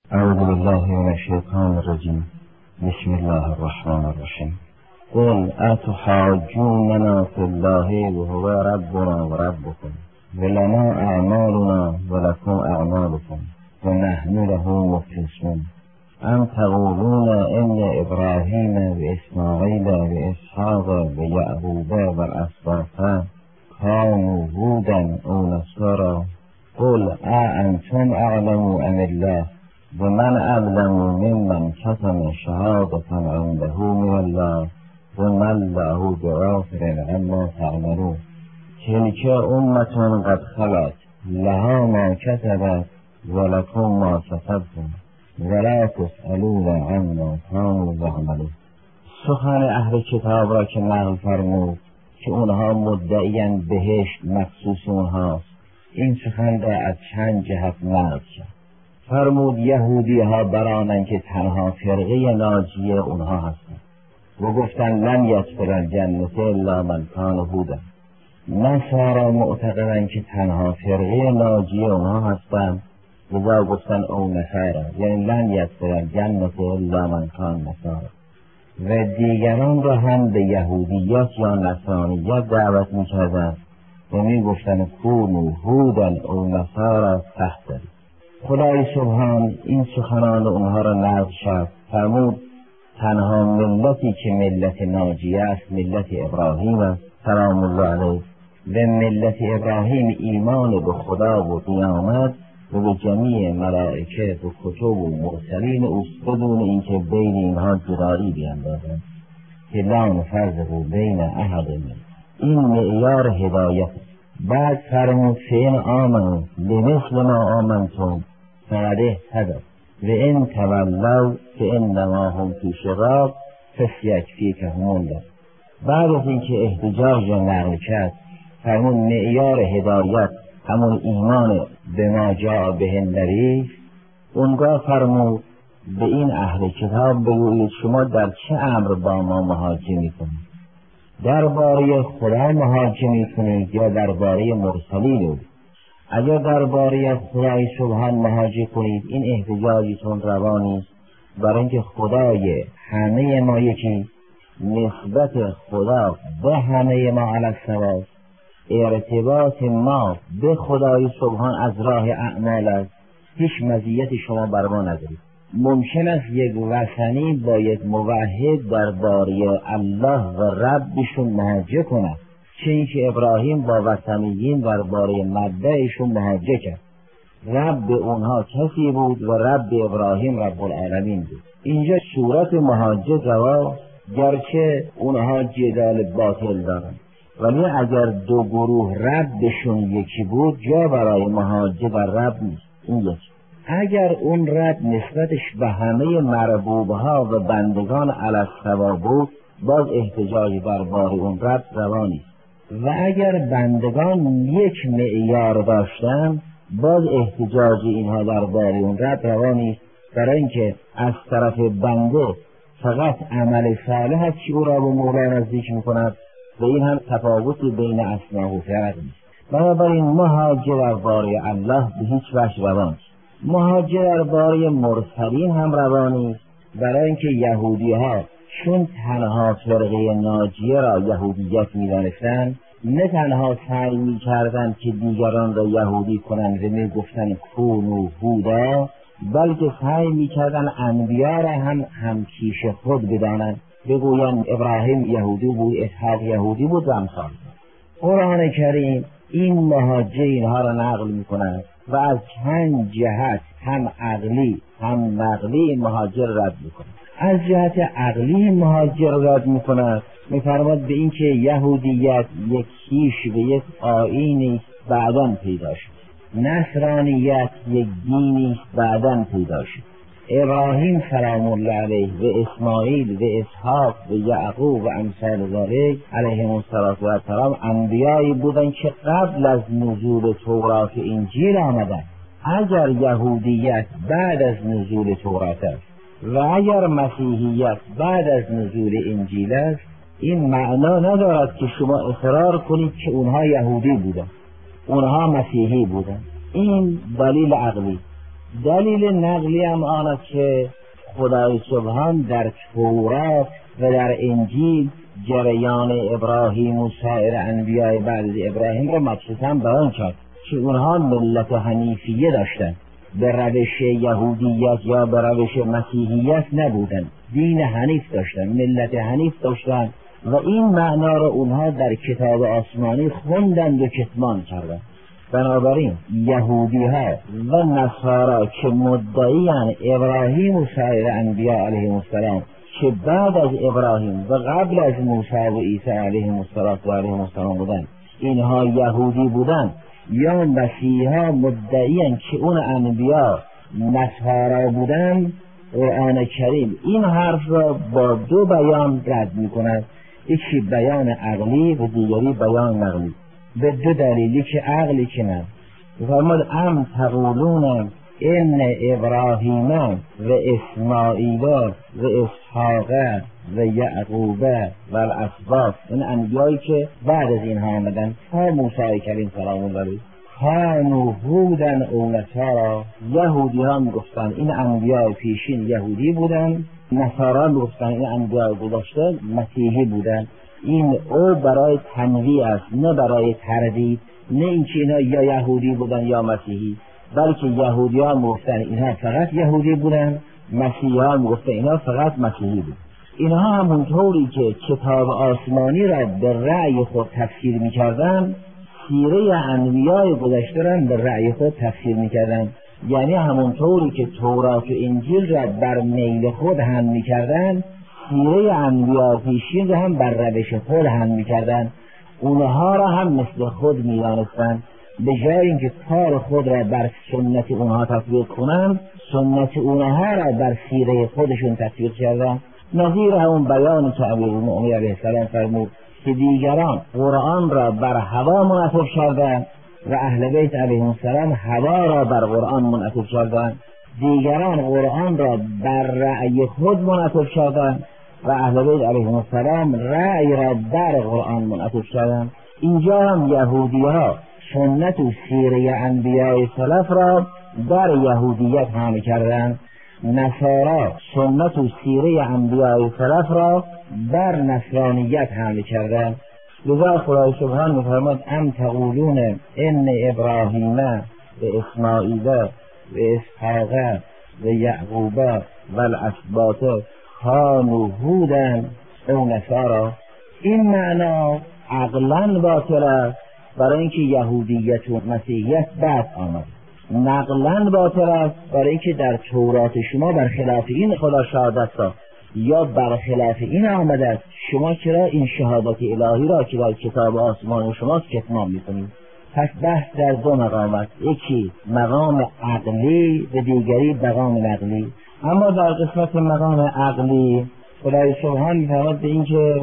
اعوذ بالله من الشیطان الرجیم. بسم الله الرحمن الرحیم. قل اتحاجوننا فی الله وهو ربنا وربکم ولنا اعمالنا ولکم اعمالکم ونحن له مخلصون ام تقولون ان ابراهیم واسماعیل واسحاق ویعقوب والاسباط كانوا هودا او نصارا قل أأنتم أعلم أم الله ومن أظلم ممن كتم شهادة عنده من الله وما الله بغافل عما تعملون تلك أمة قد خلت لها ما كسبت ولكم ما كسبتم ولا تسألون عما كانوا يعملون. سخن اهل کتاب را که نقل فرمود که اونها مدعیان بهشت مخصوص اونهاست، این سخن را از چند جهت نقل کرد. فرمود یهودی ها برانند که تنها فرقه ناجیه اونها هستند و گفتن لن یدخل الجنة الا من کان هودا. نصارا معتقدند که تنها فرقه ناجیه اونها هستند، لذا گفتن او نصارا، یعنی لن یدخل الجنة الا من کان نصارا. و دیگران را هم به یهودیت یا نصرانیت دعوت می‌کردند و می‌گفتند کونوا هودا او نصارا تهتدوا. خدای سبحان این سخنان اونها را نقل کرد. فرمود تنها ملتی که ملت ناجیه است ملت ابراهیم است سلام الله علیه، و ملت ابراهیم ایمان به خدا و قیامت و به جمیع ملائکه و کتب و مرسلین اوست، بدون اینکه بین اینها جدایی بیندازند که لا نفرق بین احد منهم. این معیار هدایت. بعد فرمود فإن آمنوا بمثل ما آمنتم فقد اهتدوا و ان تولوا فإنما هم فی شقاق فسیکفیکهم الله. بعد از اینکه احتجاج را نقل کرد فرمود معیار هدایت همون ایمان به ما جاء به النبی. اونگاه فرمود به این اهل کتاب بگویید شما در چه امر با ما مهاجه میکنید؟ درباره خدا مهاجه میکنید یا درباره مرسلین؟ اگر درباره خدای سبحان مهاجه کنید این احتجاجتون روانی است، برای اینکه خدای همه ما یکی، نسبت خدا به همه ما علی السوا، ارتباط ما به خدای سبحان از راه اعمال است. هیچ مزیت شما بر ما ندارید. ممکن است یک وثنی با یک موحد درباره الله و ربشون مهاجه کنند، چه اینکه ابراهیم با وثنیین درباره مبدأشون مهاجه کرد. رب اونها کسی بود و رب ابراهیم رب العالمین بود. اینجا صورت مهاجه روا، گرچه اونها جدال باطل دارند، ولی اگر دو گروه ربشون یکی بود جا برای مهاجه بر رب نیست. این یکی. اگر اون رب نسبتش به همه مربوبها و بندگان علی السوا بود باز احتجاج درباره اون رب روا نیست. و اگر بندگان یک معیار داشتن باز احتجاج اینها درباره اون رب روا نیست، برای اینکه از طرف بنده فقط عمل صالح است که او را به مولا نزدیک میکند و این هم تفاوتی بین اصناف و فرق نیست. بنابراین مهاجه درباره الله به هیچ وجه روا نیست. مهاجه درباره مرسلین هم روا نیست، برای اینکه یهودی ها چون تنها فرقه ناجیه را یهودیت می‌دانستند، نه تنها سعی می‌کردند که دیگران را یهودی کنند و می‌گفتند کونوا هودا، بلکه سعی می‌کردند انبیا را هم کیش خود بدانند، بگویند ابراهیم یهودی بود، اسحاق یهودی بود و امثال. قرآن کریم این مهاجه اینها را نقل می‌کند و از چند جهت هم عقلی هم نقلی مهاجر رد می‌کند. از جهت عقلی مهاجر رد می‌کند، می‌فرماید به اینکه یهودیت یک کیش و یک آیینی بعداً پیدا شد، نصرانیت یک دینی بعداً پیدا شد. ابراهیم سلام الله علیه و اسماعیل و اسحاق و یعقوب و امثال ذالک علیهم السلام انبیایی بودند که قبل از نزول تورات و انجیل آمدند. اگر یهودیت بعد از نزول تورات است و اگر مسیحیت بعد از نزول انجیل است، این معنا ندارد که شما اصرار کنید که اونها یهودی بودند اونها مسیحی بودند. این دلیل عقلی. دلیل نقلی هم آن است که خدای سبحان در تورات و در انجیل جریان ابراهیم و سایر انبیاء بعد از ابراهیم را مخصوصا بیان کرد که اونها ملت حنیفیه داشتند، به روش یهودیت یا به روش مسیحیت نبودند، دین حنیف داشتند، ملت حنیف داشتند و این معنا را اونها در کتاب آسمانی خوندند و کتمان کردند. بنابراین یهودی ها و نصارا که مدعیان ابراهیم و سایر انبیاء علیهم السلام که بعد از ابراهیم و قبل از موسی و عیسی علیهم السلام بودند، اینها یهودی بودند، یا مسیحا مدعیان که اون انبیاء نصارا بودند، قرآن کریم این حرف را با دو بیان رد می‌کند، یکی بیان عقلی و دیگری بیان نقلی، به دو دلیلی که عقلی که نه. فرمود ام تقولون ان ابراهیم و اسماعیل و اسحاق و یعقوب و الاسباط، این انبیایی که بعد از اینها آمدن تا موسی کریم سلام الله علیه، کانوا هودا او نصارا، یهودی ها میگفتن این انبیاء پیشین یهودی بودن، نصارا میگفتن این انبیاء گذشته مسیحی بودن. این او برای تنویع است، نه برای تردید، نه اینکه اینها یا یهودی بودن یا مسیحی، بلکه یهودی ها میگفتن اینها فقط یهودی بودن، مسیحی ها میگفتن اینها فقط مسیحی بود. اینها همونطوری که کتاب آسمانی را به رأی خود تفسیر میکردن، سیره انبیاء گذشته را به رأی خود تفسیر میکردن، یعنی همونطوری که تورات و انجیل را بر میل خود هم میکردن، سیره انبیاء پیشین را هم بر روش خود هم میکردن، اونها را هم مثل خود میدانستند. به جای اینکه کار خود را بر سنت اونها تطبیق کنند، سنت اونها را بر سیره خودشون تطبیق کردن. نظیر همون بیانی که امیرالمؤمنین علیه السلام فرمود که دیگران قرآن را بر هوا منعطف کردند و اهل بیت علیهم السلام هوا را بر قرآن منعطف کردند، دیگران قرآن را بر رأی خود منعطف کردند و اهل بیت علیهم السلام رأی را بر قرآن منعطف کردند. اینجا هم یهودی ها سنت و سیره انبیاء سلف را بر یهودیت حمل کردند، نصارا سنت و سیره انبیاء سلف را بر نصرانیت حمل کردند. لذا خدای سبحان می‌فرماید ام تقولون ان ابراهیم و اسماعیل و اسحاق و یعقوب و الاسباط کانوا هودا او نصارا. این معنا عقلاً باطل است، برای اینکه یهودیت و مسیحیت بعد آمد. نقلاً باطل است، برای اینکه در تورات شما برخلاف این خدا شهادت داد یا برخلاف این آمده است. شما چرا این شهادت الهی را که در کتاب آسمان شما کتمان میکنید؟ پس بحث در دو مقام است، یکی مقام عقلی و دیگری مقام نقلی. اما در قسمت مقام عقلی خدای سبحان می‌فرماید به اینکه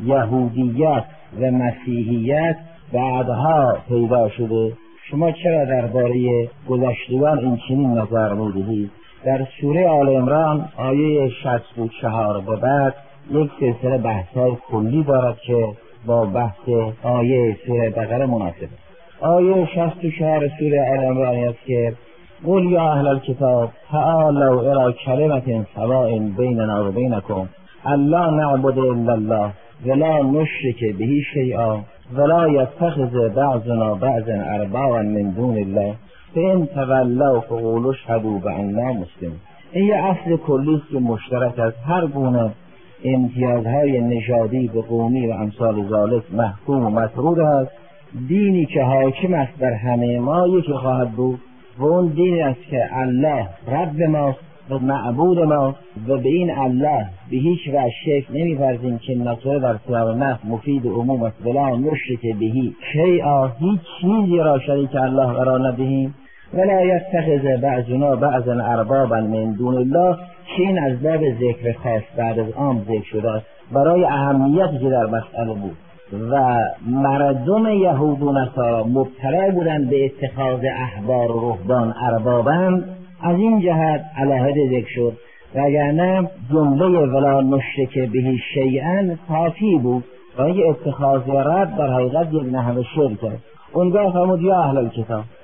یهودیت و مسیحیت بعدها پیدا شده، شما چرا درباره گذشتگان این چنین نظر می‌دهید؟ در سوره آل عمران آیه 64 به بعد یک سلسله بحث‌های کلی دارد که با بحث آیه سوره بقره مناسب. آیه 64 سوره آل عمران است که قل یا اهل الکتاب تعالوا الی کلمة سواء بیننا و بینکم الا نعبد الا الله ولا نشرک به شیئا ولا یتخذ بعضنا بعضا اربابا من دون الله فان تولوا فقولوا اشهدوا بأننا مسلمون. این یه اصل کلی است که مشترک از هر گونه امتیازهای نژادی و قومی و امثال ذالک محکوم و مطرود است. دینی که حاکم است بر همه ما یکی خواهد بود و اون دینی است که الله رب ماست و معبود ما و به این الله به هیچ وجه شرک نمی‌ورزیم که نصره در سیاق نفس مفید عموم است. ولا نشرک بهی شیئا، هیچ چیزی را شریک الله قرار ندهیم. ولا یتخذ بعضنا بعضا اربابا من دون الله، که این از باب ذکر خاص بعد از عام ذکر شده است برای اهمیتی که در مسئله بود. و مردم یهود و نصارا مبتلا بودند به اتخاذ احبار و رهبان اربابا، از این جهت علاهده ذکر شد، وگرنه جمله ولا نشرک به شیئا کافی بود و این اتخاذ رب در حقیقت یک نحو شرک است. اونجا فرمود یا اهل الکتاب،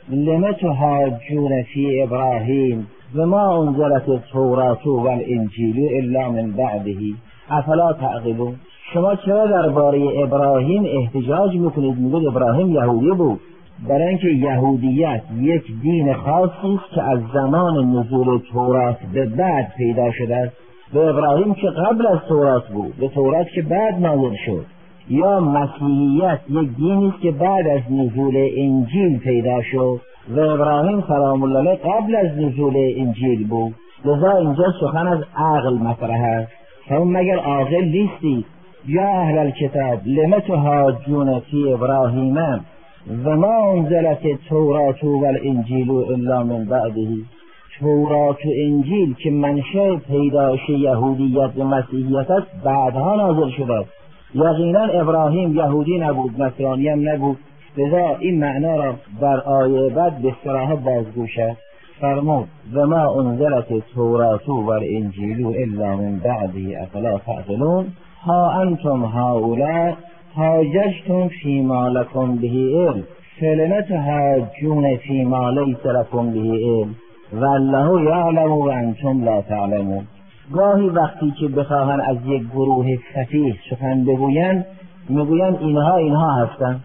لم تحاجون فی ابراهیم و ما انزلت التوراة والانجیل الا من بعده افلا تعقلون. شما چرا درباره ابراهیم احتجاج میکنید؟ میگید ابراهیم یهودی بود. برای اینکه یهودیت یک دین خاصی است که از زمان نزول تورات به بعد پیدا شده است. به ابراهیم که قبل از تورات بود، به تورات که بعد نازل شد. یا مسیحیت یک دینی است که بعد از نزول انجیل پیدا شد و ابراهیم سلام الله علیه قبل از نزول انجیل بود. لذا اینجا سخن از عقل مطرح است. شما مگر عاقل نیستی؟ یا اهل الکتاب لم تحاجون فی ابراهیم و ما انزلت التوراة والانجیل الا من بعده. تورات و انجیل که منشأ پیدایش یهودیت و مسیحیت است بعدها نازل شده. یقینا ابراهیم یهودی نبود، نصرانی هم نبود. لذا این معنا را در آیه بعد به صراحت بازگو شد. فرمود و ما انزلت التوراة والانجیل الا من بعده افلا تعقلون. ها انتم هؤلاء حاججتم فیما لکم به علم فلم تحاجون فیما لیس لکم به علم والله یعلم و انتم لا تعلمون. گاهی وقتی که بخواهند از یک گروه فقیه سخن بگویند میگویند اینها هستند،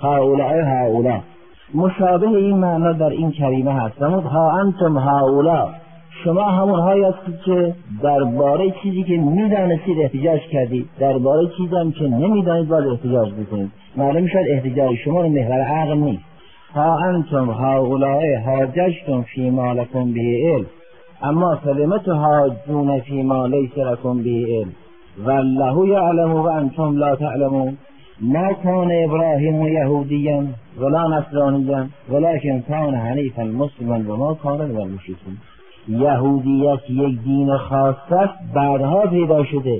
هؤلاء. مشابه این معنا در این کریمه هست. ها انتم هؤلاء، شما همونهایی هستید که درباره چیزی که میدانستید احتجاج کردید، درباره چیزی هم که نمیدانید باید احتجاج بکنید. معلوم شد احتجاج شما رو محور عقل نیست. ها انتم هؤلاء حاججتم فیما لکم به علم اما فلم تحاجون فیما لیس لکم به علم والله یعلم و انتم لا تعلمون. ما کان ابراهیم یهودیا ولا نصرانیا ولکن کان حنیفا مسلما و ما کان من المشرکین. یهودیت یک دین خاص است بعدها پیدا شده،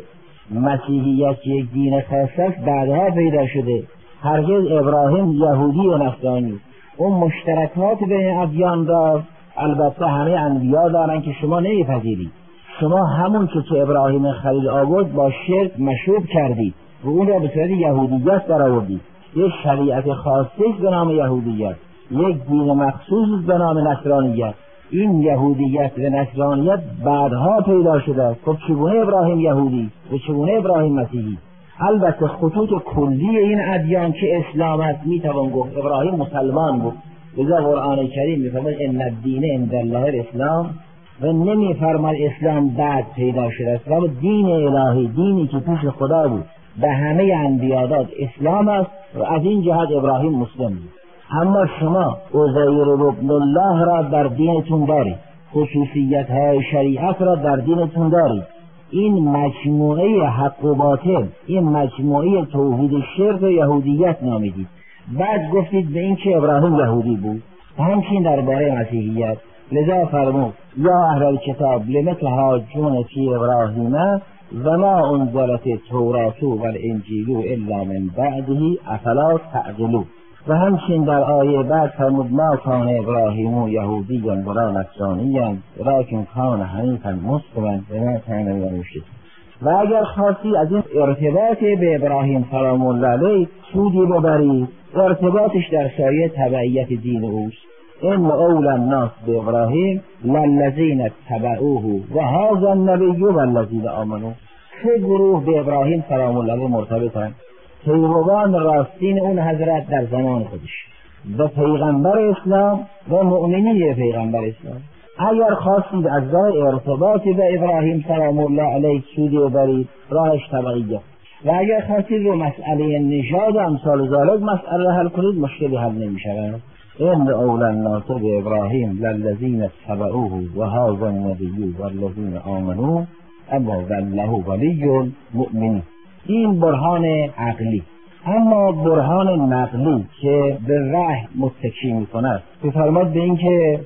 مسیحیت یک دین خاص است بعدها پیدا شده. هرگز ابراهیم یهودی و نصرانی اون مشترکات بین ادیان دار البته همه انبیا دارن که شما نمیپذیرید. شما همون که ابراهیم خلیل آورد با شرک مشروب کردید و اون را به صورت یهودیت در آوردید. یک شریعت خاصی به نام یهودیت، یک دین مخصوص به نام نصرانیت. این یهودیت و نصرانیت بعدها پیدا شده. خب چگونه ابراهیم یهودی و چگونه ابراهیم مسیحی؟ البته خطوط کلی این ادیان که اسلام است میتوان گفت ابراهیم مسلمان بود. لذا قرآن کریم میفرماید ان الدین عند الله الاسلام و نمیفرماید اسلام بعد پیدا شده است، و دین الهی، دینی که پیش خدا بود به همه انبیا داد اسلام است و از این جهت ابراهیم مسلم بود. اما شما عزیر ابن الله را در دینتون دارید، خصوصیت های شریعت را در دینتون دارید. این مجموعه حق و باطل، این مجموعه توحید شرک و یهودیت نامیدید. بعد گفتید به این که ابراهیم یهودی بود. همچنین درباره مسیحیت. لذا فرمود یا اهل الکتاب لم تحاجون فی ابراهیم و ما انزلت التوراة والانجیل الا من بعده افلا تعقلون. و همچنین در آیه بعد فرمود ما کان ابراهیم یهودیا ولا نصرانیا ولکن کان حنیفا مسلما و ما کان من المشرکین. و اگر خواستی از این ارتباط به ابراهیم سلام الله علیه سودی ببرید، ارتباطش در سایه تبعیت دین اوست. ان اول الناس به ابراهیم للذین اتبعوه و هذا النبی والذین آمنوا. سه گروه به ابراهیم سلام الله علیه مرتبطند: پیروان راستین اون حضرت در زمان خودش و پیغمبر اسلام و مؤمنین پیغمبر اسلام. اگر خواستید از راه ارتباط به ابراهیم سلام الله علیه سودی ببرید، راهش تبعیت. و اگر خواستید رو مسئله نژاد و امثال ذالک مسئله حل کنید، مشکلی حل نمی‌شود. ان اول الناس به ابراهیم للذین اتبعوه و هذا النبی والذین آمنوا اما والله ولی المؤمنین. این برهان عقلی. اما برهان نقلی که به وحی متکی می‌کند بفرماد به این که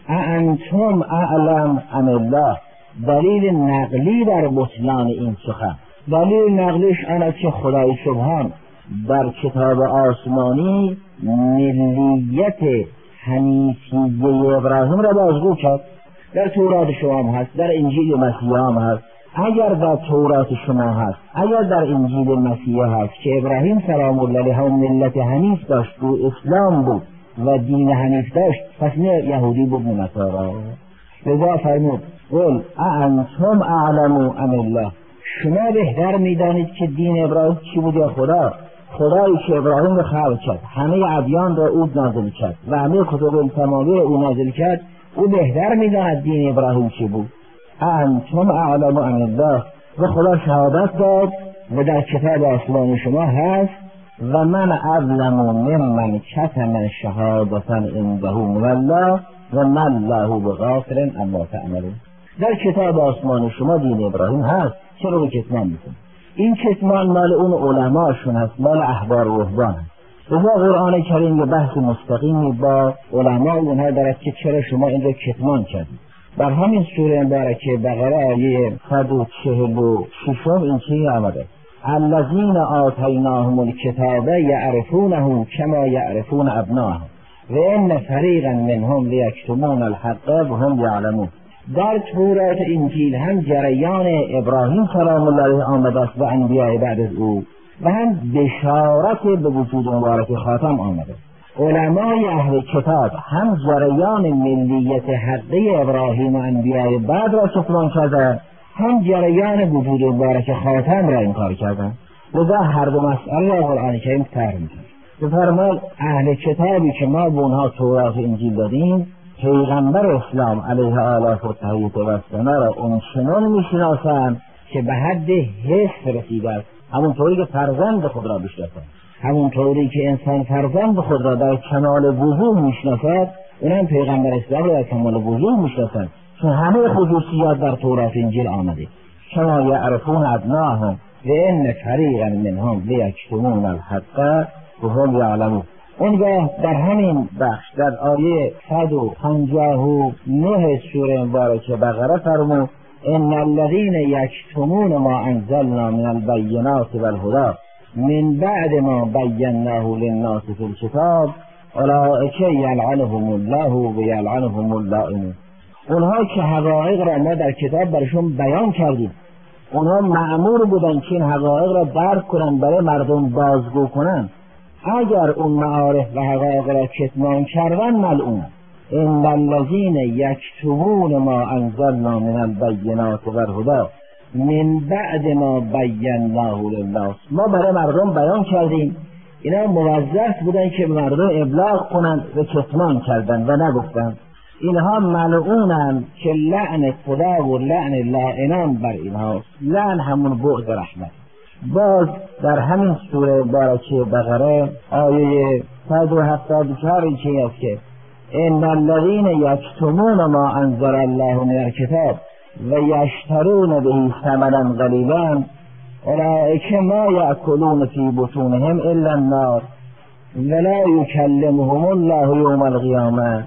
انتم اعلم ام الله. دلیل نقلی در بطلان این سخن، دلیل نقلیش آن است که خدای سبحان در کتاب آسمانی ملیت حنیفیه ابراهیم را بازگو کرد. در تورات شما هم هست، در انجیل مسیح هم هست. اگر در تورات شما هست، اگر در انجیل مسیح هست که ابراهیم سلام الله علیه هم ملت حنیف داشت و اسلام بود و دین حنیف داشت، پس نه یهودی بود نه نصارا. لذا فرمود قل اانتم اعلم ام الله، شما بهتر میدانید که دین ابراهیم چی بود یا خدا؟ خدایی که ابراهیم رو خلق کرد، همه ادیان را او نازل کرد و همه کتب تمامی را او نازل کرد، او بهتر میداند دین ابراهیم چی بود. انتم اعلم ام الله، و خدا شهادت داد و در کتاب آسمان شما هست و من اظلم ممن کتم شهادة عنده من الله و من الله بغافل عما تعملون. در کتاب آسمان شما دین ابراهیم هست، چرا رو کتمان میکنید؟ این کتمان مال اون علماشون هست، مال احبار و رهبان هست. لذا قرآن کریم یه بحث مستقیمی با علما اونها دارد که چرا شما این رو کتمان کردید. در همین سوره مبارکه بقره آیه 146 این چیزی آمده: الذین آتیناهم الکتاب یعرفونه کما یعرفون ابناءهم و ان فریقا منهم لیکتمون الحق وهم یعلمون. در تورات انجیل هم جریان ابراهیم سلام الله علیه آمده است و انبیاء بعد از او، و هم بشارت به وجود مبارک خاتم آمده. علمای اهل کتاب هم جریان ملیت حقی ابراهیم و انبیاء بعد را کتمان کردند، هم جریان وجود مبارک خاتم را انکار کردند. لذا هر دو مسئله را قرآن کریم طرح می‌کند. بفرماد اهل کتابی که ما به اونها تورات انجیل دادیم، پیغمبر اسلام علیه آلاف و تحییط و سنه را اونچنان میشناسند که به حد حس رسیده است، همونطوری که فرزند خود را بشناسند، همونطوری که انسان فرزند خود را در کمال وضوح میشناسد، اونم پیغمبر اسلام را در کمال وضوح میشناسند، چون همه خصوصیات در تورات انجیل آمده. کما یعرفون ابناءهم و ان فریقا منهم لیکتمون الحق وهم یعلمون. اونگاه در همین بخش در آیه 159 سوره مبارکه بقره فرمود: ان الذين یکتمون ما انزلنا من البینات والهدی من بعد ما بیناه للناس فی الکتاب اولئک یلعنهم الله و یلعنهم اللائمون. اونها که حقایق را ما در کتاب برشون بیان کردیم، اونها مأمور بودن که این حقایق را درک کنن، برای مردم بازگو کنن. اگر اون معارف و حقایق را کتمان کردن، ملعون. ان الذین یکتمون ما انزلنا من البینات والهدی من بعد ما بیناه للناس، ما برای مردم بیان کردیم، اینا موظف بودن که به مردم ابلاغ کنند و کتمان کردن و نگفتن. اینها ملعونن که لعن خدا و لعن لائنان بر اینها. لعن همون بعد رحمت. باز در همین سوره مبارکه بقره آیه 174 این چی است که ان الذین یکتمون ما انزل الله من الکتاب و یشترون به ثمنا قلیلا اولئک ما یأکلون فی بطونهم الا النار ولا یکلمهم الله یوم القیامه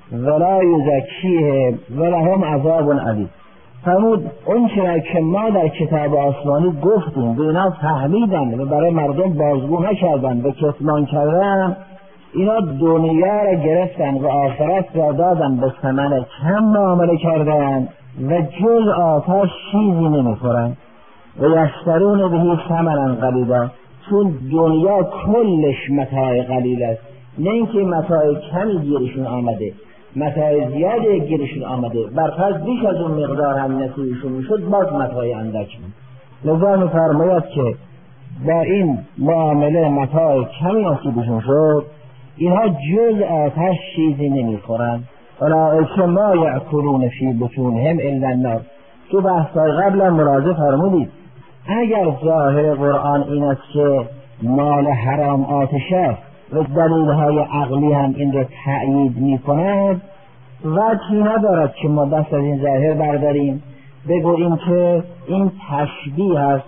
ولا یزکیهم ولهم عذاب علیم. فرمود اون چرا که ما در کتاب آسمانی گفتیم به اینا فهمیدن و برای مردم بازگو نکردن و کتمان کردن، اینا دنیا را گرفتن و آخرت را دادن به ثمن کم معامله کردن و جز آتش چیزی نمیخورن و یشترون بهی ثمنا قلیلا، چون دنیا کلش متاع قلیل است، نه اینکه متاع کمی گیرشون آمده، متاع زیاده گیرشون آمده، برفرض بیش از اون مقدار هم نصیبشون میشد، باز متاع اندک بود. لذا میفرماید که با این معامله متاع کمی نصیبشون شد، اینها جز آتش چیزی نمیخورن. اولئک ما یأکلون فی بطونهم الا النار. تو بحثای قبلا مراجعه فرمودید اگر ظاهر قرآن این است که مال حرام آتش است و دلیل‌های عقلی هم این رو تأیید می‌کند، وجهی ندارد که ما دست از این ظاهر برداریم بگوییم که این تشبیه است،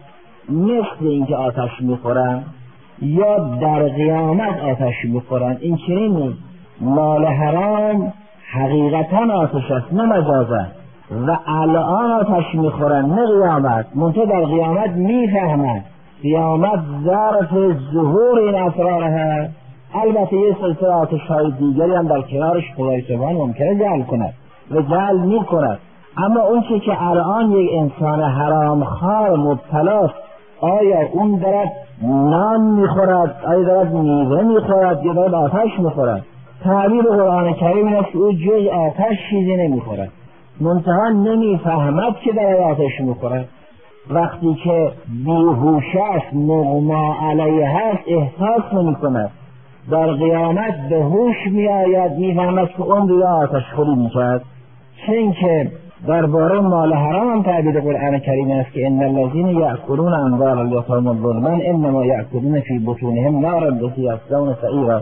مثل اینکه آتش می‌خورن یا در قیامت آتش می‌خورن. این چنین نیست. مال حرام حقیقتا آتش است، نه مجازا، و الان آتش می‌خورن نه قیامت. منتها در قیامت می‌فهمند، قیامت ظرف ظهور این اسرار هست. البته یه سلسله آتش‌های دیگری هم در کنارش خدای سبحان ممکنه جعل کند و جعل می‌کند، اما اون چی که الان یک انسان حرام خوار مبتلاست، آیا اون دارد نان می‌خورد، آیا دارد میوه می‌خورد یا دارد آتش می‌خورد؟ تعبیر قرآن کریم این است که او جز آتش چیزی نمیخورد، منتها نمیفهمد که در آتش میخورد. وقتی که بیهوش است، مغما علیه هست، احساس نمیکند. در قیامت به هوش میآید، میفهمد که اون دیگه آتش خوری میکرد. چون که درباره مال حرام هم تعبیر قرآن کریم است که ان الذین یأکلون اموال الیتامی ظلما انما یأکلون فی بطونهم نارا یصلون سعیرا.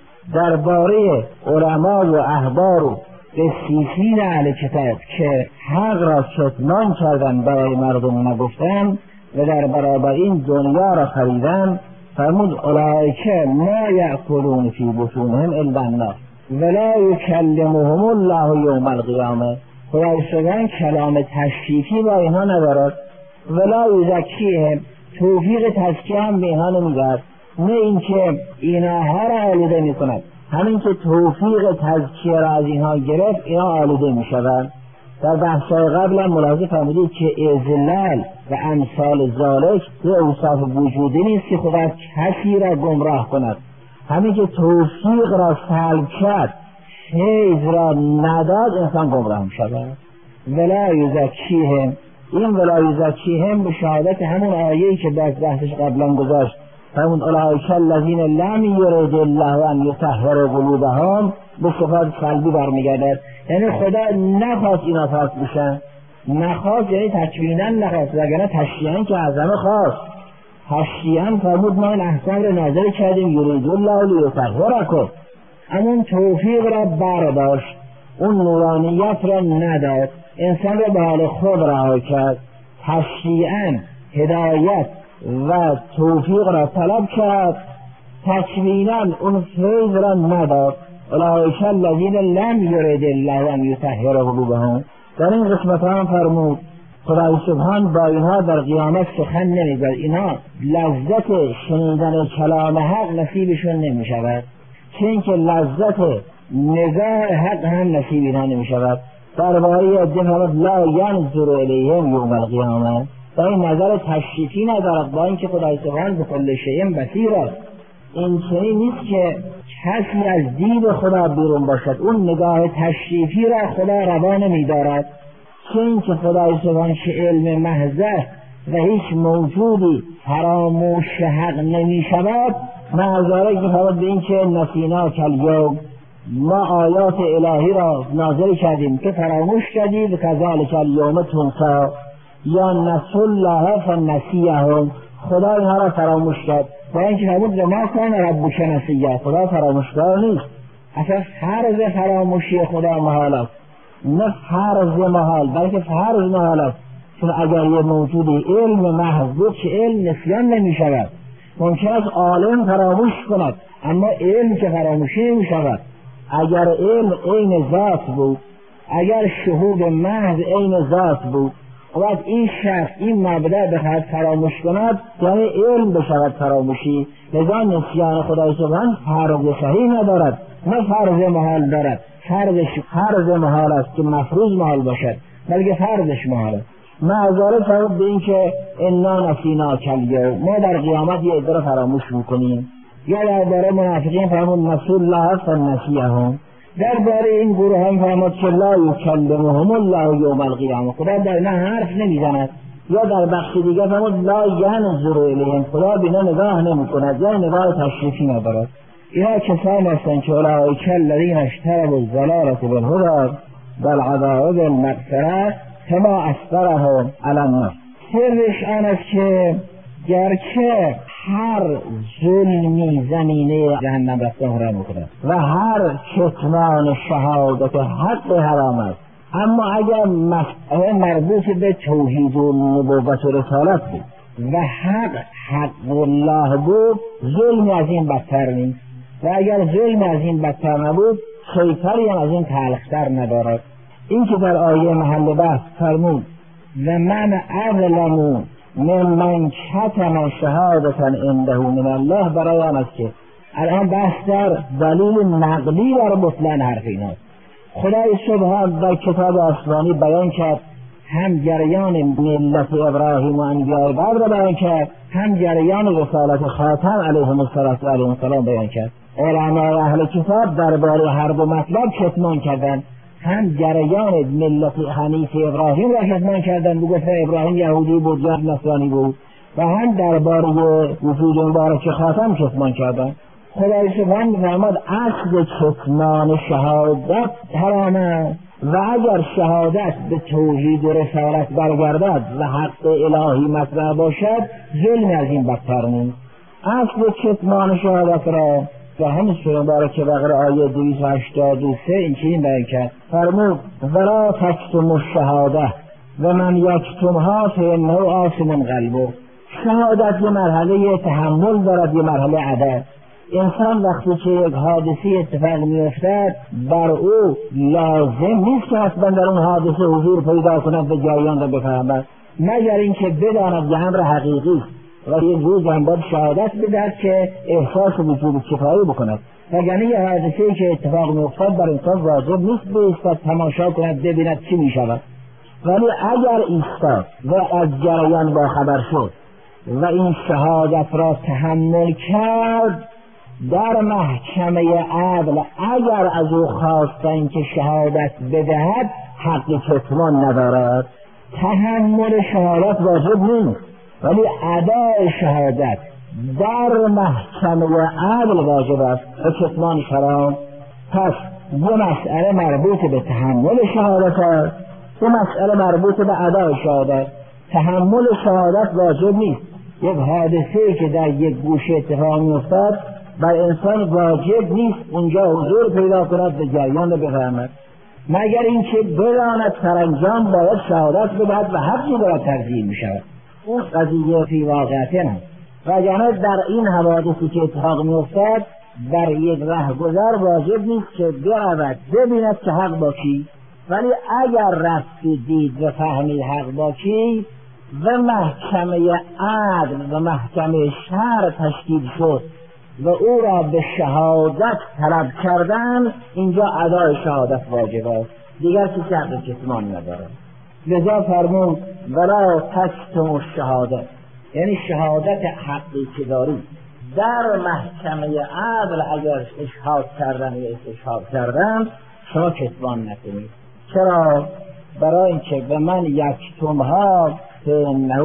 درباره علما و احبار و قسیسین اهل کتاب که حق را کتمان کردن، برای مردم نگفتن و در برابر این دنیا را خریدن، فرمود اولئک ما یأکلون فی بطونهم الا النار ولا یکلمهم الله یوم القیامه. خدای سبحان کلام تشریفی با اینها ندارد، ولا یزکیهم، توفیق تزکیه هم به اینها نمیدهد، نه اینکه اینها را آلوده میکند، همین که توفیق تزکیه را از اینها گرفت اینها آلوده میشوند. در بحث‌های قبل هم ملاحظه فرمودید که اذلال و امثال ذالک به اوصاف وجودی نیست که خدا کسی را گمراه کند، همین که توفیق را سلب کرد، فیض را نداد، انسان گمراه می‌شود. ولا یزکیهم، این ولا یزکیهم به شهادت همون آیه‌ای که بحثش قبلا گذاشت، همون اولئک الذین لم یرد الله ان یطهر قلوبهم، به صفات سلبی برمیگردد. یعنی خدا نخواست اینا پاک بشن، نخواست، یعنی تکوینا نخواست، وگرنه تشریعاً که از همه خواست. تشریعاً فرمود ما این احکام را نازل کردیم یرید الله لیطهرکم، اون توفیق را برداشت، اون نورانیت را نداد، انسان را به حال خود رها کرد. تشریعاً هدایت و توفیق را طلب کرد، تکوینا اون فیض را نداد. اولئک الذین لم یرد الله ان یطهر قلوبهم. در این قسمت هم فرمود خدای سبحان با اینها در قیامت سخن نمیگوید، اینها لذت شنیدن کلام حق نصیبشون نمیشود، چون که لذت نگاه حق هم نصیب اینها نمیشود. درباره عده لا ینظر الیهم یوم القیامه، با این نظر تشریفی ندارد، با اینکه خدای سبحان به کل شیء بصیر است. این چنین نیست که کسی از دید خدا بیرون باشد، اون نگاه تشریفی را خدا روا نمی‌دارد، چون که خدای سبحان که علم محض و هیچ موجودی فراموش حق نمی‌شود. معذاره که فرمود به این که نسینا کالیوم، ما آیات الهی را نازل کردیم که فراموش کردید، کذالک الیوم تنسی، یا نسوا الله فنسیهم، خدا اینها را فراموش کرد. با اینکه فرمود ما کان ربک نسیا، خدا فراموشکار نیست، اصلا فرض فراموشی خدا محال است، نه فرض محال بلکه فرض محال است، چون اگر یه موجودی علم محض بود که علم نسیان نمی شود. ممکن است عالم فراموش کند اما علم که فراموشی نمی شود. اگر علم عین ذات بود، اگر شهود محض عین ذات بود، وقت این شخص این مبدأ بخواهد فراموش کند یعنی علم بشود فراموشی. لذا نسیان خدای سبحان فرض صحیح ندارد، نه فرض محال دارد. فرض محال است که مفروض محال باشد، بلکه فرضش محال است. معذاره فرمود به این که انا نسینا کالیوم، ما در قیامت یه عده را فراموش میکنیم. یا درباره منافقین فرمود نسوا الله فنسیهم. درباره این گروه هم فرمود که لا یکلمهم الله یوم القیامه، خدا در اینا حرف نمیزند. یا در بخش دیگه فرمود لا ینظر الیهم، خدا به اینا نگاه نمیکند، یا نگاه تشریفی ندارد. اینا کسان هستند که اولئک الذین اشتروا الضلاله بالهدی والعذاب بالمغفره کما اسبرهم علی النار. سرش آن است که گرچه هر ظلمی زمینه جهنم رفتن حرام میکند و هر کتمان شهادت حق حرام است، اما اگر مسئله مربوط به توحید و نبوت و رسالت بود و حق الله بود، ظلمی از این بدتر نیست، و اگر ظلم از این بدتر نبود خیفری از این تلختر ندارد. این که در آیه محل بحث فرمود و من اظلم ممن کتم شهادتا عنده من الله، برای آن است که الان بحث در دلیل نقلی بر بطلان حرف ایناست. خدای سبحان در کتاب آسمانی بیان کرد، هم جریان ملت ابراهیم و انبیاء بعد را بیان کرد، هم جریان رسالت خاتم علیهم السلام بیان کرد. علمای اهل کتاب درباره هر دو مطلب کتمان کردند. هم جریان ملت حنیف ابراهیم را کتمان کردند، گفتن ابراهیم یهودی بود یا نصرانی بود، و هم درباره وجود مبارک خاتم کتمان کردند. خدای سبحان می‌فرماد اصل کتمان شهادت حرامه و اگر شهادت به توحید و رسالت برگردد و حق الهی مطرح باشد ظلم از این بدتر نیست. اصل کتمان شهادت را و همین سوره مبارکه بقره آیه 283 این چنین بیان کرد، فرمود ولا تکتموا الشهاده و من یکتمها فانه آثم قلبه. شهادت یه مرحله تحمل دارد، یه مرحله عدد. انسان وقتی که یک حادثه اتفاق می‌افتد بر او لازم نیست که اصلا در اون حادثه حضور پیدا کند و جریان را بفهمد، مگر اینکه بداند که امر حقیقی و یک روز هم باید شهادت بدهد که احساس وجود کفایی بکند. وگرنه یه حادثه‌ای که اتفاق می‌افتد بر انسان واجب نیست بایستد تماشا کند ببیند چی می‌شود، ولی اگر ایستاد و از جریان باخبر شد و این شهادت را تحمل کرد، در محکمه عدل اگر از او خواستن که شهادت بدهد حق کتمان ندارد. تحمل شهادت واجب نیست ولی ادای شهادت در محکمه عدل واجب است و کتمان حرام. پس یه مسئله مربوط به تحمل شهادت است، یه مسئله مربوط به ادای شهادت. تحمل شهادت واجب نیست. یک حادثه‌ای که در یک گوشه اتفاق می‌افتد بر انسان واجب نیست اونجا حضور پیدا کند و جریان را بفهمد، مگر اینکه بداند سرانجام باید شهادت بدهد و حقی باید ترجیح می‌شود. اون قضیه فی واقعیت نه. وگرنه در این حوادثی که اتفاق می‌افتد در یک رهگذر واجب نیست که برود ببیند که حق با کی، ولی اگر رفت دید و فهمید حق با کی و محکمه عدل و محکمه شرع تشکیل شد و او را به شهادت طلب کردن، اینجا ادای شهادت واجب است، دیگر کسی حق کتمان ندارد. لذا فرمود ولا تکتموا الشهاده، یعنی شهادت حقی که داری در محکمه عدل اگر اشهاد کردن یا استشهاد کردن شما کتمان نکنید. چرا؟ برای اینکه به من یکتمها فانه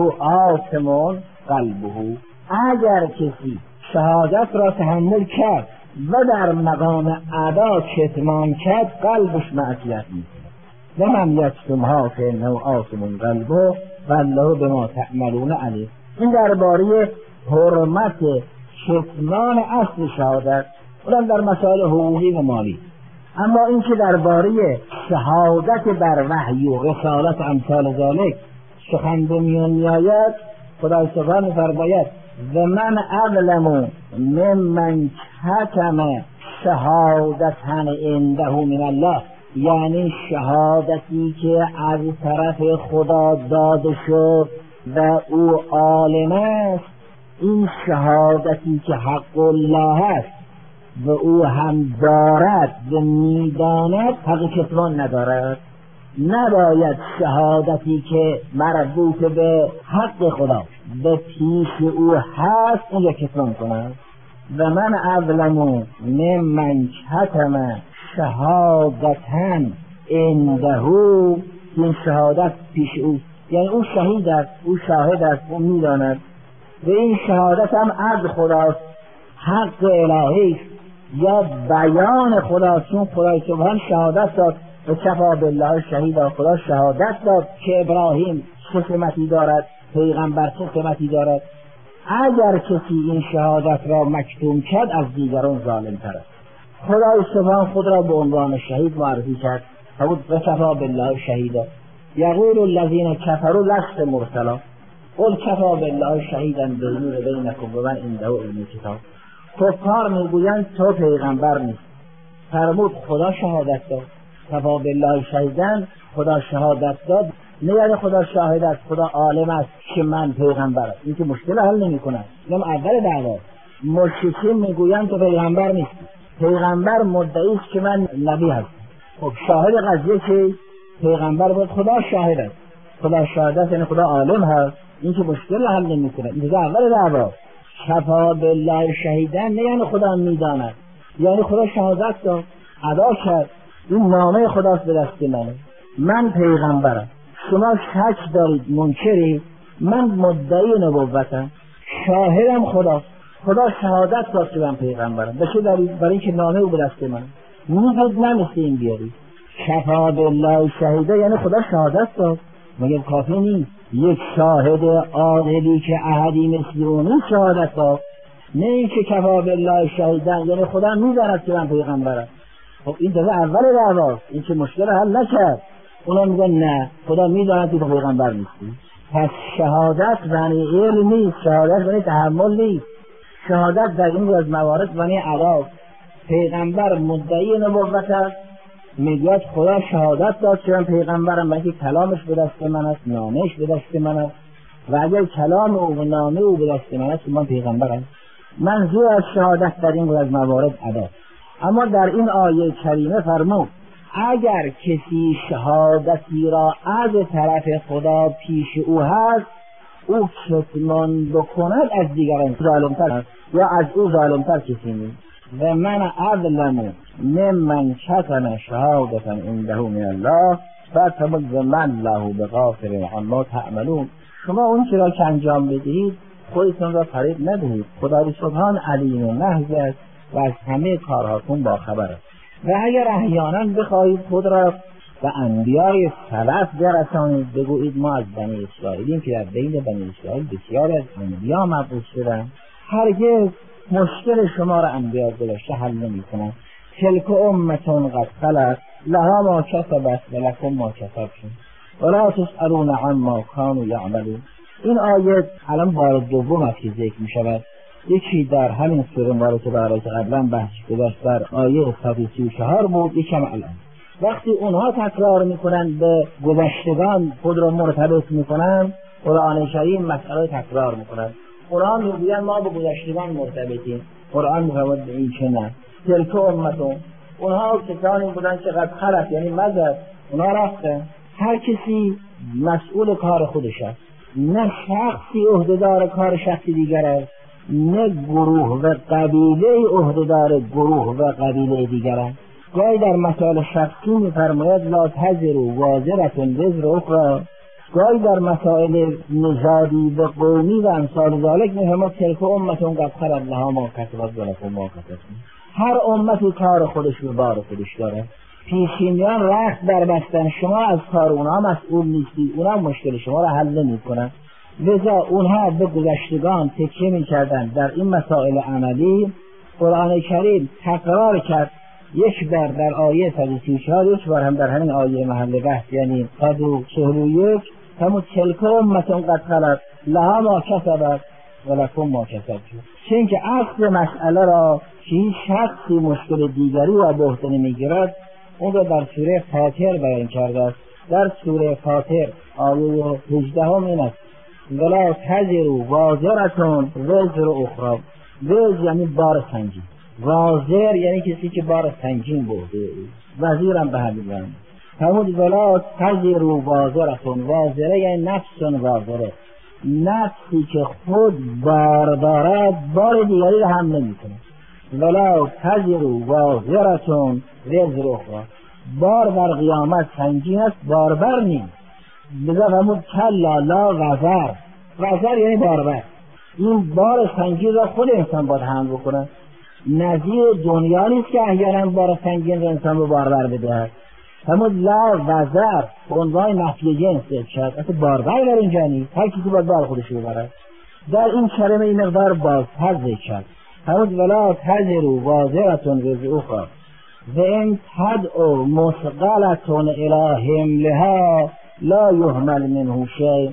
آثم قلبه. اگر کسی شهادت را تحمل کرد و در مقام ادا کتمان کرد قلبش معصیت می‌کند. و من یکتمها فانه آثم قلبه والله بما تعملون علیم. این درباره حرمت کتمان اصل شهادت، اونم در مسائل حقوقی و مالی. اما این که درباره شهادت بر وحی و رسالت امثال ذالک سخن به میان میآید، خدای سبحانه فرماید و من اظلم ممن کتم شهادتا عنده من الله، یعنی شهادتی که از طرف خدا داده شد و او عالم است، این شهادتی که حق الله است و او هم دارد و میداند حق کتمان ندارد. نباید شهادتی که مربوط به حق خدا به پیش او هست اون کتمان کند. و من اظلم ممن کتم شهادتا عنده، این شهادت پیش او یعنی او شهید است، او شاهد است، او میداند و این شهادت هم از خداست، حق الهی یا بیان خداست. چون خدای سبحان شهادت داد و کفا بالله شهیدا، خدا شهادت داد که ابراهیم چه سمتی دارد، پیغمبر چه سمتی دارد. اگر کسی این شهادت را مکتوم کرد از دیگران ظالم تر است. خدای سبحان خود را به عنوان شهید معرفی کرد، فرمود و کفا بالله شهیدا. یقول الذین کفروا لست مرسلا قل کفا بالله شهیدا بینی و بینکم و من عنده علم کتاب. کفار میگویند تو پیغمبر نیست. فرمود خدا شهادت داد، کفا بالله شهیدن، خدا شهادت داد، نه یعنی خدا شاهد است، خدا عالم است که من پیغمبرم. این که مشکل حل نمی کند. اینم اول دعوا. مشرکین میگویند تو پیغمبر نیست، پیغمبر مدعی است که من نبی هستم. خب شاهد قضیه که پیغمبر بود، خدا شاهد است، خدا شاهد است یعنی خدا عالم هست. این که مشکل حل نمی کند. این اول دعوا. کفا بالله شهیدن نه یعنی خدا میداند، یعنی خدا شهادت داد، ادا کرد، این نامه خداست به دست من پیغمبرم، شما شک دارید، منکری، من مدعی نبوتم، شاهدم خدا شهادت داد که من پیغمبرم. به چه دلیل؟ برای اینکه نامه او به دست من میگید نمیستین بیاری. کفا بالله شهیده، یعنی خدا شهادت داد، مگر کافی نیست یک شاهد عادلی که احدی مثل اون شهادت داد؟ نه اینکه کفا بالله شهیدن یعنی خدا میداند که من پیغمبرم. خب این دفعه اول دعواست، این که مشکل حل نکرد. اونا میگن نه خدا میداند که پیغمبر نیستی. پس شهادت معنی علم نیست، شهادت معنی تحمل نیست. شهادت در این از موارد معنی ادا. پیغمبر مدعی نبوت است، میگوید خدا شهادت داد که من پیغمبرم، بلکه کلامش به دست من است، نامش به دست من است، و اگر کلام او و نامه او به دست من است من پیغمبرم. منظور از شهادت در این از موارد ادا. اما در این آیه کریمه فرمود اگر کسی شهادتی را از طرف خدا پیش او هست، او کتمان بکند از دیگران ظالمتر است یا از او ظالمتر کسی نیست. و من اظلم ممن کتم شهادتا عنده من الله فتمد من له بغافر عما تعملون. شما اون چرا که انجام بدهید خودتون را فریب ندهید، خدای سبحان علیم محض است و از همه کارهاتون با خبر است. و اگر احیانا بخواهید خود را و انبیای سلف برسانید، بگویید ما از بنی اسرائیلیم که در بین بنی اسرائیل بسیار از انبیا مبعوث شدند، هرگز مشکل شما را انبیا گذشته حل نمی‌کنند. تلک امة قد خلت لها ما کسبت و لکم ما کسبتم ولا تسألون عما كانوا یعملون. این آیه الان بار دوم است که ذکر می‌شود. یکی در همین سوره مبارکه برای که قبلا بحث گذاشت در آیه 134 بود، یکم الان. وقتی اونها تکرار میکنن به گذشتگان خود را مرتبط میکنن، قرآن شریف مسئله تکرار میکنن. قرآن میگوید ما به گذشتگان مرتبطیم، قرآن میگوید به این که نه. تلک امتون، اونها کسانی بودن که قد خلت یعنی مضت، اونها رفتن. هر کسی مسئول کار خودش است، نه شخصی عهدهدار کار شخصی دیگر است، نه گروه و قبیله عهدهدار گروه و قبیله دیگر است. گاهی در مسائل شخصی می‌فرماید لا تزر وازرة وزر اخرى، گاهی در مسائل نژادی و قومی و امثال ذالک می‌فرماید تلک امة قد خلت لها ما کسبت و لکم ما کسبتم. هر امتی کار خودش و بار خودش داره. پیشینیان رخت در بستن، شما از کار اونها مسئول نیستی، اونها مشکل شما را حل نمی‌کنن. لذا اونها به گذشتگان تکیه می‌کردن. در این مسائل عملی قرآن کریم تکرار کرد، یک بار در آیه 134، یک بار هم در همین آیه محل بحث یعنی 141 همون تلک امة قد خلت لها ما کسبت و لکم ما کسبتم. چون که اصل مسئله را که هیچ شخصی مشکل دیگری را به عهده نمی‌گیرد، اون را در سوره فاطر بیان کرده است. در سوره فاطر آیه 18 این است ولا تزر وازرة وزر اخرى. وزر یعنی بار سنگین، وازر یعنی کسی که بار سنگین برده، وزیرم به همین معنی. همون ولا تزر وازرة، وازره یعنی نفس وازره، نفسی که خود بار دارد بار دیگری را هم نمی‌کنه. ولا تزر وازرة وزر اخرى، بار در قیامت سنگین است، باربر نیست. بذار همون کلا لا وزر، وزر یعنی باربر. این بار سنگین را خود انسان باید حمل بکنه. نظیر دنیا نیست که احیانا بار سنگین را انسان به باربر بدهد. همون لا وزر به عنوان نفی جنس شد، اصلا باربر در اینجا نیست، هر کسی باید بار خودش ببرد. در این کلمه این مقدار بازتر ذکر شد. همون ولا تزر وازرة وزر اخرى و ان تدع مثقلة الی حملها لا یحمل منه شیء.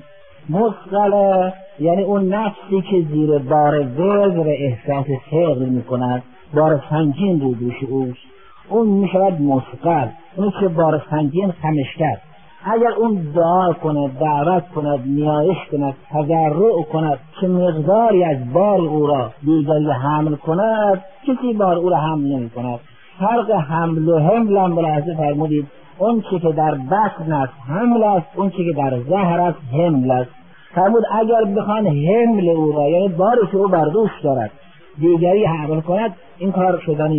مثقله یعنی اون نفسی که زیر بار وزر احساس ثقل میکند، بار سنگین رو دوش اوست، اون میشود مثقل. اون که بار سنگین خمش کرد، اگر اون دعا کند، دعوت کند، نیایش کند، تضرع کند که مقداری از بار او را دیگری حمل کند، کسی بار او را حمل نمی کند. فرق حمل و حمل هم بلحظه فرمودید، اون چی که در بطن است حمل است، اون چی که در ظهر است حمل است. فرمود اگر بخوان حمل او را یعنی بارش او بر دوش دارد دیگری حمل کند، این کار شدنی نیست.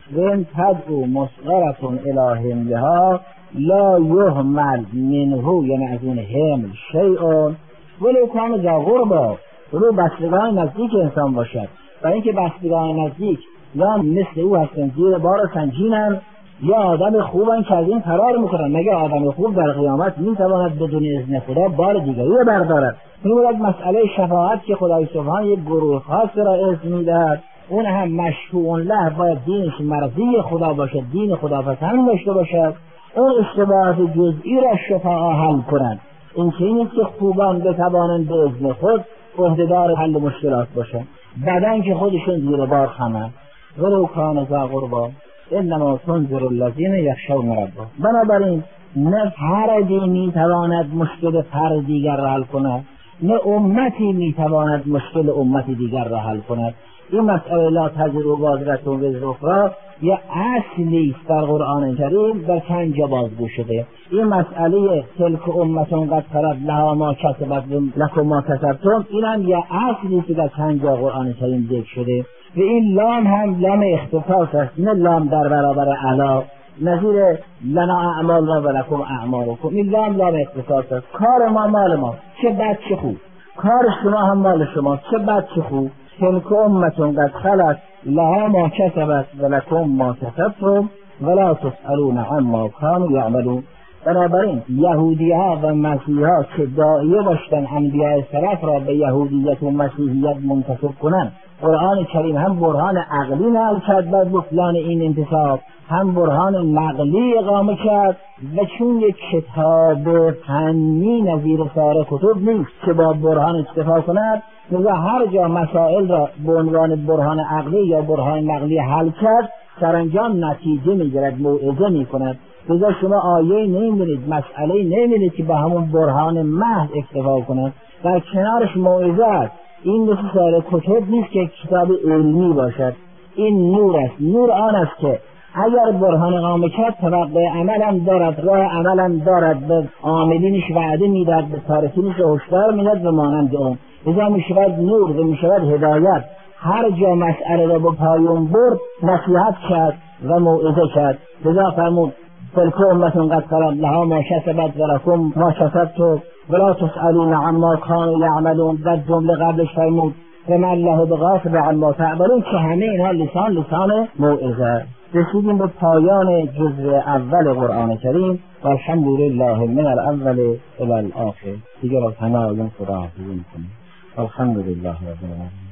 وین تدعو مسغرة الی حملها لا یهمل منه، یعنی از این حمل شیء ولو کان ذا قربی، رو بستگان نزدیک انسان باشد. برای اینکه بستگان نزدیک یا مثل او هستن زیر بار سنگینن یا آدم خوبن که از این فرار میکنن. مگه آدم خوب در قیامت میتواند بدون اذن خدا بار دیگری بردارد؟ این مسئله شفاعت که خدای سبحان یک گروه خاص را اذن میدهد، اون هم مشفوع له باید دینش مرضی خدا باشد، دین خدا پسند داشته باشد، اون اشتباهات جزئی را شفاعا حل کنند. این که نیست که خوبان بتوانند به اذن خود عهدهدار حل مشکلات باشند، بعدن که خودشون زیر بار خمند. ولو کان ذا قربی انما تنذر الذین یخشون ربهم. بنابراین نه فردی میتواند مشکل فرد دیگر را حل کند، نه امتی میتواند مشکل امتی دیگر را حل کند. این مسئله لا تزر وازرة وزر اخری یه اصلی است در قرآن کریم، در چند جا بازگو شده. این مسئله تلک امتون قد خلت لها ما کسبت لکم ما کسبتم، این هم یه اصلی است که در چند جا قرآن کریم ذکر شده. و این لام هم لام اختصاص است، نه لام در برابر علا نظیر لنا اعمالنا و لکم اعمالکم. این لام اختصاص است. کار ما مال ما، چه بد چه خوب، کار شما هم مال شما، چه بد چه خوب. تلک امتون قد خلت لها ما کسبت و لکم ما کسبتم ولا تسألون عما کانوا یعملون. بنابراین یهودی ها و مسیحی ها که داعیه باشتن انبیاء سلف را به یهودیت و مسیحیت منتسب کنند، قرآن کریم هم برهان عقلی نقل کرد بر بطلان این انتساب، هم برهان نقلی اقامه کرد. و چون یک کتاب فنی نظیر سایر کتب نیست که با برهان اکتفا کند، لذا هر جا مسائل را به عنوان برهان عقلی یا برهان نقلی حل کرد، سرانجام نتیجه میگیرد، موعظه میکند. لذا شما آیه نمیبینید، مسئله نمیبینید که با همون برهان محض اکتفا کند، در کنارش موعظه است. این مثل سایر کتب نیست که کتاب علمی باشد، این نور است. نور آن است که اگر برهان اقامه کرد توقع عمل هم دارد، راه عمل هم دارد، به عاملینش وعده میداد، به تارکینش هشدار میداد و مانند اون. لذا میشود نور و میشود هدایت. هر جا مسئله را به پایان برد نصیحت کرد و موعظه کرد. لذا فرمود تلک امتون قد خلت لها ما کسبت و لکم ما کسبتم ولا تسألون عما کانوا یعملون. در جمله قبلش فرمود فما الله بغافل عما تعملون، که همه اینها لسان موعظه. رسیدیم به پایان جزء اول قرآن کریم و الحمدلله من الاول الی الاخر. دیگر از همه آیان خدا حافظی میکنیم. الحمدلله رب العالمین.